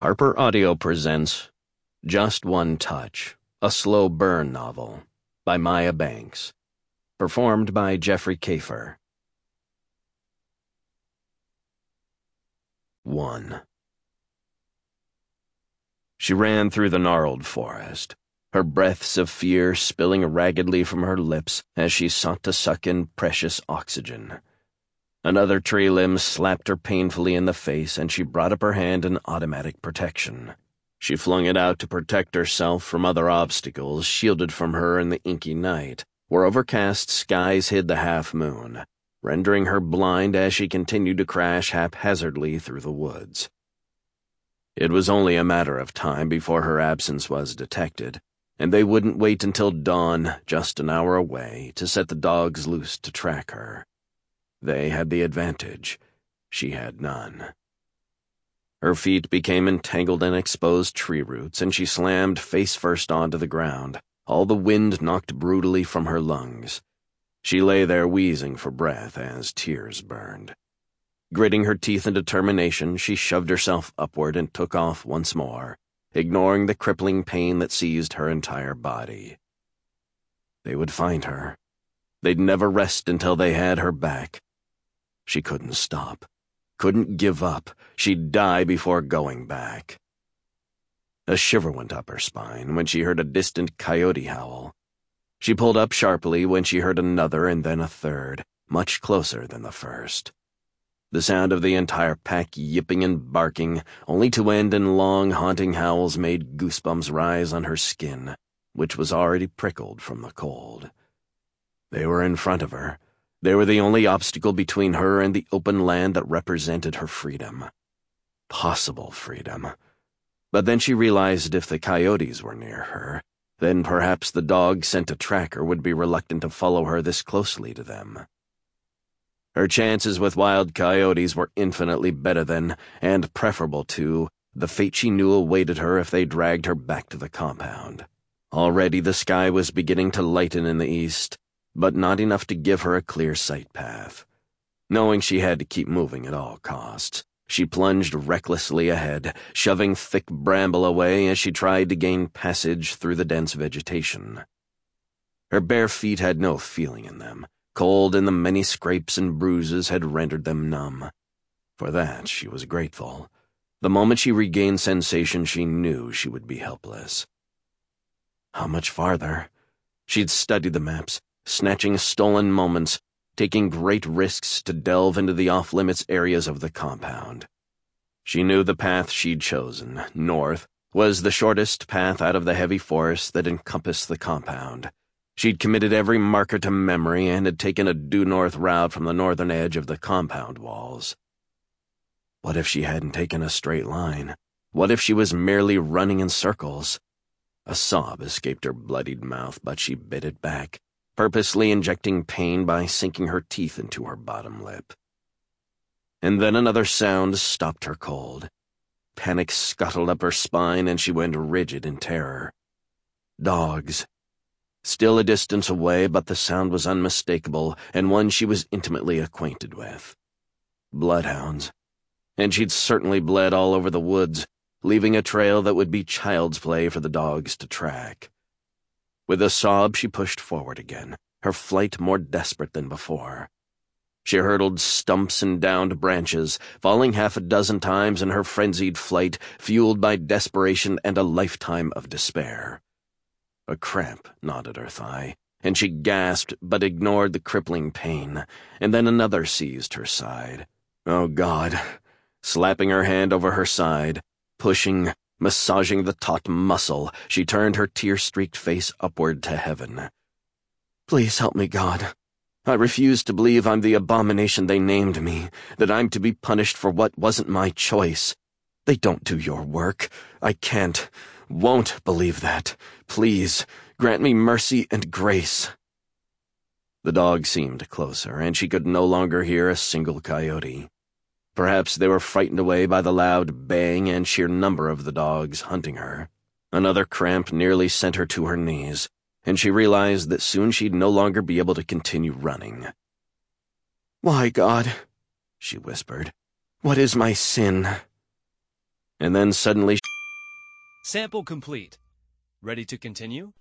Harper Audio presents Just One Touch, a slow burn novel by Maya Banks, performed by Jeffrey Kafer. 1. She ran through the gnarled forest, her breaths of fear spilling raggedly from her lips as she sought to suck in precious oxygen. Another tree limb slapped her painfully in the face, and she brought up her hand in automatic protection. She flung it out to protect herself from other obstacles shielded from her in the inky night, where overcast skies hid the half-moon, rendering her blind as she continued to crash haphazardly through the woods. It was only a matter of time before her absence was detected, and they wouldn't wait until dawn, just an hour away, to set the dogs loose to track her. They had the advantage. She had none. Her feet became entangled in exposed tree roots, and she slammed face first onto the ground, all the wind knocked brutally from her lungs. She lay there wheezing for breath as tears burned. Gritting her teeth in determination, she shoved herself upward and took off once more, ignoring the crippling pain that seized her entire body. They would find her. They'd never rest until they had her back. She couldn't stop, couldn't give up. She'd die before going back. A shiver went up her spine when she heard a distant coyote howl. She pulled up sharply when she heard another and then a third, much closer than the first. The sound of the entire pack yipping and barking, only to end in long, haunting howls, made goosebumps rise on her skin, which was already prickled from the cold. They were in front of her. They were the only obstacle between her and the open land that represented her freedom. Possible freedom. But then she realized if the coyotes were near her, then perhaps the dog sent to track her would be reluctant to follow her this closely to them. Her chances with wild coyotes were infinitely better than, and preferable to, the fate she knew awaited her if they dragged her back to the compound. Already the sky was beginning to lighten in the east, but not enough to give her a clear sight path. Knowing she had to keep moving at all costs, she plunged recklessly ahead, shoving thick bramble away as she tried to gain passage through the dense vegetation. Her bare feet had no feeling in them. Cold and the many scrapes and bruises had rendered them numb. For that she was grateful. The moment she regained sensation, she knew she would be helpless. How much farther? She'd studied the maps, snatching stolen moments, taking great risks to delve into the off-limits areas of the compound. She knew the path she'd chosen, north, was the shortest path out of the heavy forest that encompassed the compound. She'd committed every marker to memory and had taken a due-north route from the northern edge of the compound walls. What if she hadn't taken a straight line? What if she was merely running in circles? A sob escaped her bloodied mouth, but she bit it back, purposely injecting pain by sinking her teeth into her bottom lip. And then another sound stopped her cold. Panic scuttled up her spine, and she went rigid in terror. Dogs. Still a distance away, but the sound was unmistakable, and one she was intimately acquainted with. Bloodhounds. And she'd certainly bled all over the woods, leaving a trail that would be child's play for the dogs to track. With a sob, she pushed forward again, her flight more desperate than before. She hurdled stumps and downed branches, falling half a dozen times in her frenzied flight, fueled by desperation and a lifetime of despair. A cramp gnawed at her thigh, and she gasped but ignored the crippling pain, and then another seized her side. Oh, God! Slapping her hand over her side, pushing, massaging the taut muscle, she turned her tear-streaked face upward to heaven. Please help me, God. I refuse to believe I'm the abomination they named me, that I'm to be punished for what wasn't my choice. They don't do your work. I won't believe that. Please, grant me mercy and grace. The dog seemed closer, and she could no longer hear a single coyote. Perhaps they were frightened away by the loud bang and sheer number of the dogs hunting her. Another cramp nearly sent her to her knees, and she realized that soon she'd no longer be able to continue running. "Why, God?" she whispered. "What is my sin?" and then suddenly... Sample complete. Ready to continue?